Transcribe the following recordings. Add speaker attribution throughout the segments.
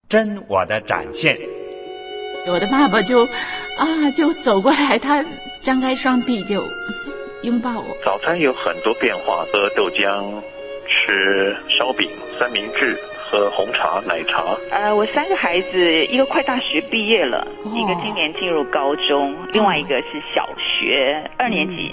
Speaker 1: 真我的展现。
Speaker 2: 我的爸爸就走过来，他张开双臂就拥抱我。
Speaker 3: 早餐有很多变化，喝豆浆，吃烧饼、三明治，喝红茶、奶茶。
Speaker 4: 我3个孩子，一个快大学毕业了，一个今年进入高中，另外一个是小学2年级。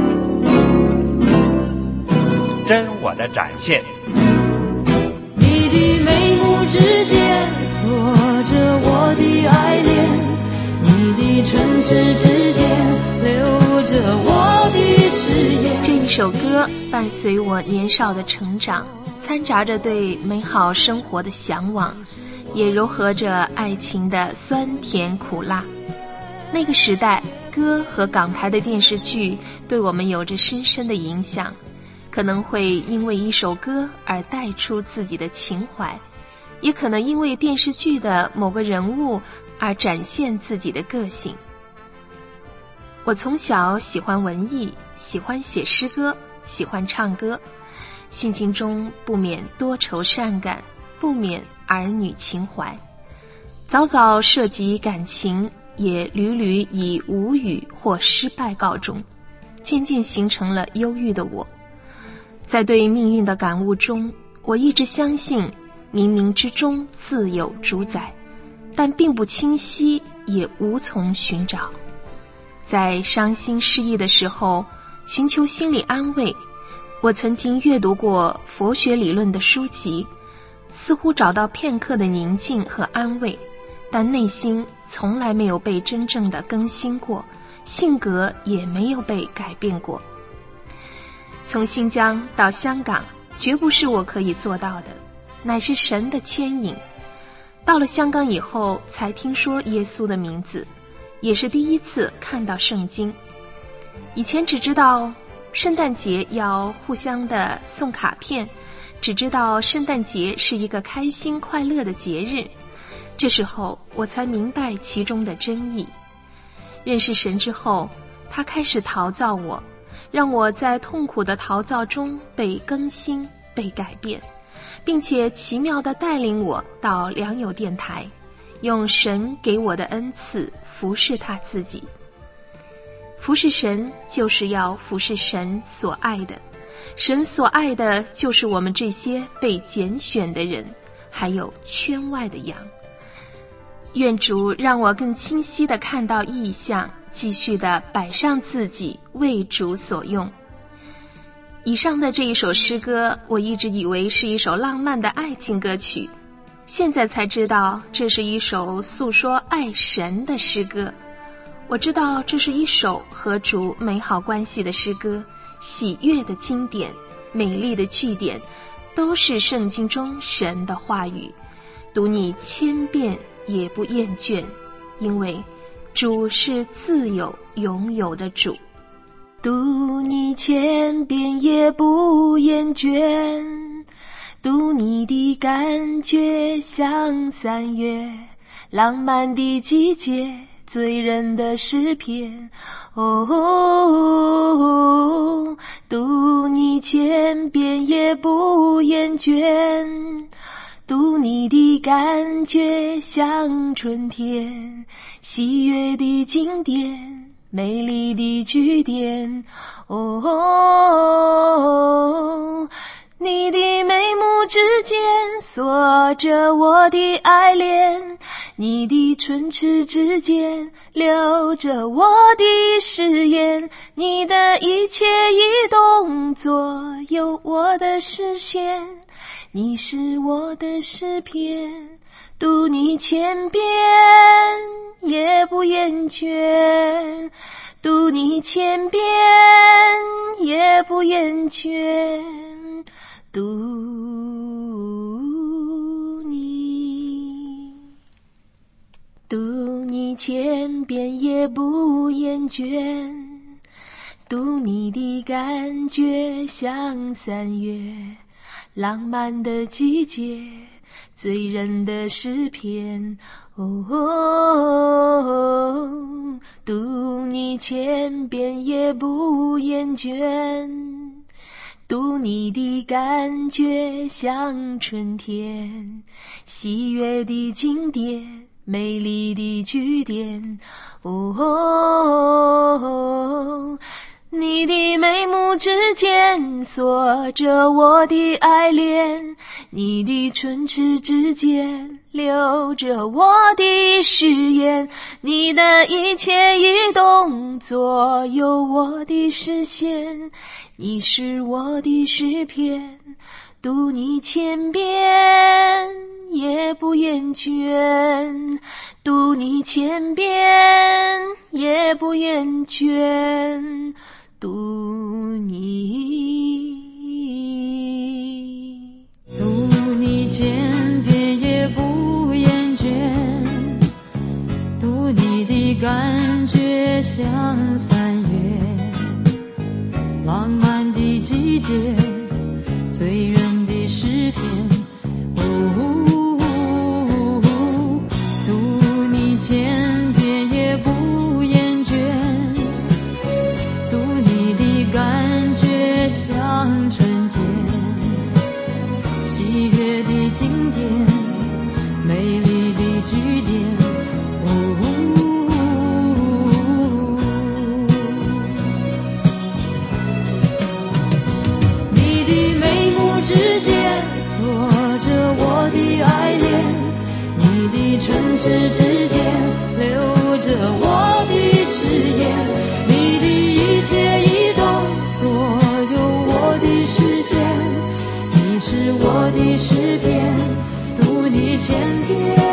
Speaker 1: 真我的展现。
Speaker 5: 你的眉目之间锁着我的爱恋，你的唇齿之间留着我的誓言。
Speaker 6: 这一首歌伴随我年少的成长，掺杂着对美好生活的向往，也糅合着爱情的酸甜苦辣。那个时代，歌和港台的电视剧对我们有着深深的影响，可能会因为一首歌而带出自己的情怀，也可能因为电视剧的某个人物而展现自己的个性。我从小喜欢文艺，喜欢写诗歌，喜欢唱歌，性情中不免多愁善感，不免儿女情怀，早早涉及感情，也屡屡以无语或失败告终，渐渐形成了忧郁的我。在对命运的感悟中，我一直相信冥冥之中自有主宰，但并不清晰，也无从寻找。在伤心失意的时候，寻求心理安慰，我曾经阅读过佛学理论的书籍，似乎找到片刻的宁静和安慰，但内心从来没有被真正的更新过，性格也没有被改变过。从新疆到香港，绝不是我可以做到的，乃是神的牵引。到了香港以后，才听说耶稣的名字，也是第一次看到圣经。以前只知道圣诞节要互相的送卡片，只知道圣诞节是一个开心快乐的节日，这时候我才明白其中的真意。认识神之后，他开始陶造我，让我在痛苦的陶造中被更新、被改变，并且奇妙地带领我到良友电台，用神给我的恩赐服侍他自己。服侍神就是要服侍神所爱的，神所爱的就是我们这些被拣选的人，还有圈外的羊。愿主让我更清晰地看到意象，继续地摆上自己，为主所用。以上的这一首诗歌，我一直以为是一首浪漫的爱情歌曲，现在才知道这是一首诉说爱神的诗歌。我知道这是一首和主美好关系的诗歌，喜悦的经典，美丽的句点，都是圣经中神的话语，读你千遍也不厌倦，因为主是自有永有的主。读你千遍也不厌倦，读你的感觉像3月浪漫的季节，醉人的诗篇。读你千遍也不厌倦，读你的感觉像春天，喜悦的经典，美丽的句点。你的眉目之间锁着我的爱恋，你的唇齿之间留着我的誓言，你的一切一动作有我的视线，你是我的诗篇，读你千遍也不厌倦，读你千遍也不厌倦，读你千遍也不厌倦，读你的感觉像3月浪漫的季节，醉人的诗篇。读你千遍也不厌倦， 读你的感觉像春天，喜悦的经典，美丽的句点。哦，你的眉目之间锁着我的爱恋，你的唇齿之间留着我的誓言，你的一切一动左右我的视线，你是我的诗篇，读你千遍也不厌倦，读你千遍也不厌倦，读你
Speaker 5: 千遍也不厌倦，读你的感觉像3月浪漫的季节，醉人的诗篇。读你千遍也不厌倦，读你的感觉像春天，喜悦的经典，美丽的句点。你的眉目之间锁着我的爱恋，你的唇齿之间留着我的誓言，你的一切一动左右我的视线，你是我的诗篇，读你千遍